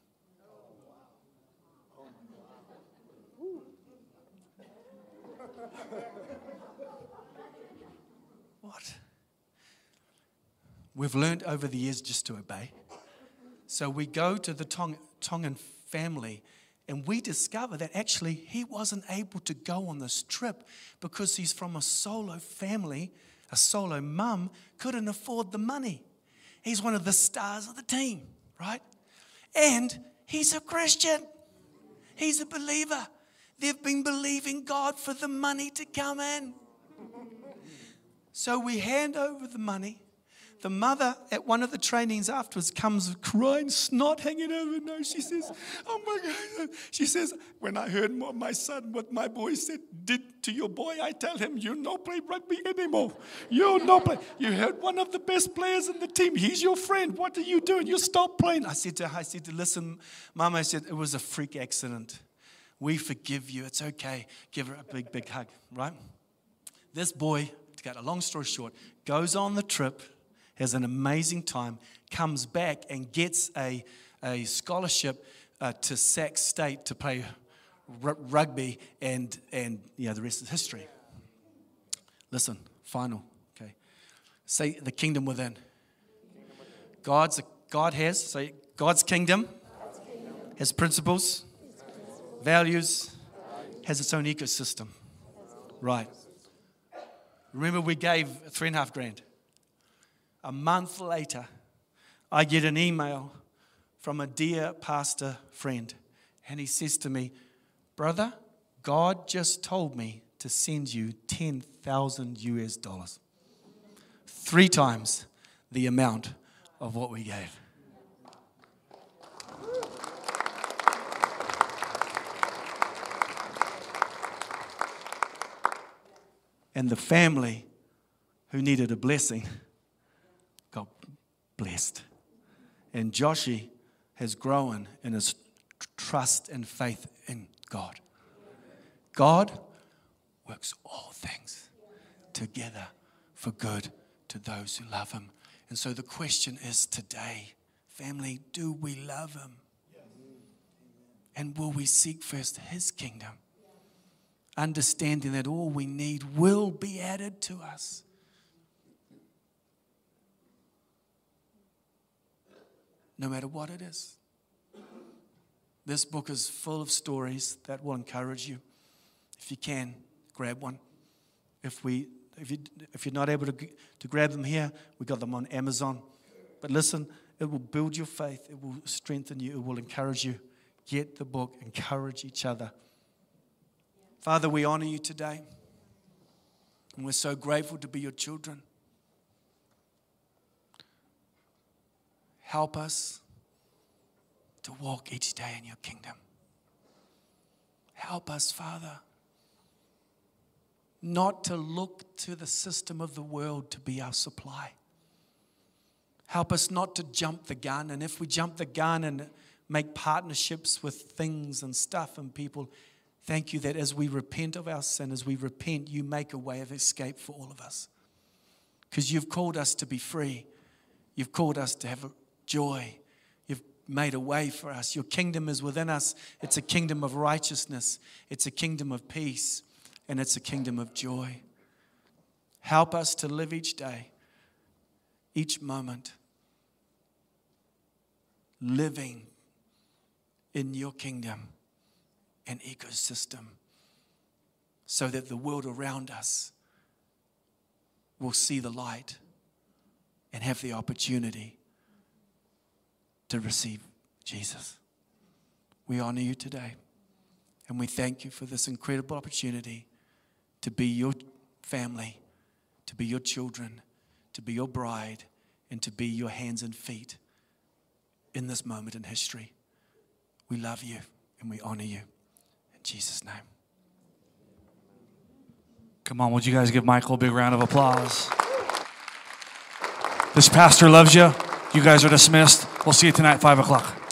What? We've learned over the years just to obey. So we go to the Tong- Tongan family and we discover that actually he wasn't able to go on this trip because he's from a solo family, a solo mum, couldn't afford the money. He's one of the stars of the team, right? And he's a Christian. He's a believer. They've been believing God for the money to come in. So we hand over the money. the mother at one of the trainings afterwards comes crying, snot hanging over her nose. She says, oh my God. She says, when I heard my son, what my boy said, did to your boy, I tell him, you no play rugby anymore. You no play. You heard one of the best players in the team. He's your friend. What are you doing? You stop playing. I said to her, I said, listen, Mum, I said, it was a freak accident. We forgive you. It's okay. Give her a big, big hug, right? This boy, to cut a long story short, goes on the trip, has an amazing time, comes back and gets a, a scholarship uh, to Sac State to play r- rugby, and, and yeah, the rest is history. Listen, final, okay. Say the kingdom within. God's, God has, say God's kingdom has principles, values, has its own ecosystem. Right. Remember, we gave three and a half grand. A month later, I get an email from a dear pastor friend, and he says to me, brother, God just told me to send you ten thousand U S dollars. Three times the amount of what we gave. And the family who needed a blessing got blessed. And Joshi has grown in his trust and faith in God. God works all things together for good to those who love him. And so the question is today, family, do we love him? And will we seek first his kingdom? Understanding that all we need will be added to us. No matter what it is. This book is full of stories that will encourage you. If you can, grab one. If we, if you, if you're not able to to grab them here, we got them on Amazon. But listen, it will build your faith. It will strengthen you. It will encourage you. Get the book. Encourage each other. Father, we honor you today. And we're so grateful to be your children. Help us to walk each day in your kingdom. Help us, Father, not to look to the system of the world to be our supply. Help us not to jump the gun. And if we jump the gun and make partnerships with things and stuff and people, thank you that as we repent of our sin, as we repent, you make a way of escape for all of us. Because you've called us to be free. You've called us to have joy. You've made a way for us. Your kingdom is within us. It's a kingdom of righteousness. It's a kingdom of peace. And it's a kingdom of joy. Help us to live each day, each moment, living in your kingdom and ecosystem, so that the world around us will see the light and have the opportunity to receive Jesus. We honor you today, and we thank you for this incredible opportunity to be your family, to be your children, to be your bride, and to be your hands and feet in this moment in history. We love you and we honor you. In Jesus' name. Come on, would you guys give Michael a big round of applause? This pastor loves you. You guys are dismissed. We'll see you tonight at five o'clock.